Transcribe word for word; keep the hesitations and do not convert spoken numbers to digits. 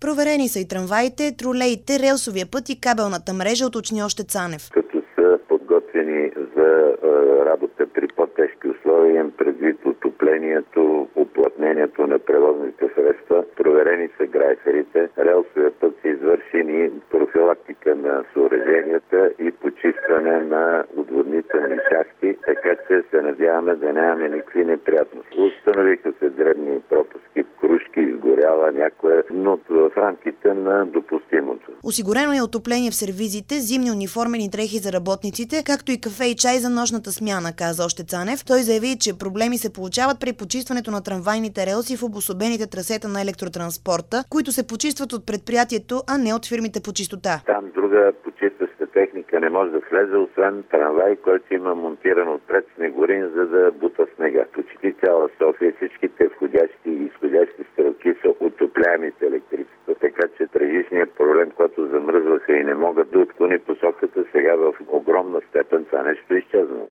Проверени са и трамваите, тролеите, релсовия път и кабелната мрежа, уточни още Цанев. Като са подготвени за работа при по-тежки условия, им предвид отоплението, уплътнението на превозните средства, проверени са грайферите, релсовия път са извършени профилактика на съоръженията и почистване на отводнителни шахти, така че се надяваме да нямаме никакви неприятности. Установиха се дребни пропуски, крушки, изгоряла някоя, но в рамките на допустимото. Осигурено е отопление в сервизите, зимни униформени дрехи за работниците, както и кафе и чай за нощната смяна, каза още Цанев. Той заяви, че проблеми се получават при почистването на трамвайните релси в обособените трасета на електротранспорта, които се почистват от предприятието, а не от фирмите по чистота. Там друга почистваща техника не може да влезе, освен трамвай, който има монтиран отпред снегорин, за да бута снега. Почти цяла София, всичките входящи и изходящи стрелки са отопляемите електричества, така че трагичният проблем, който замръзваха и не могат да отклони посоката, сега в огромна степен това нещо е изчезнало.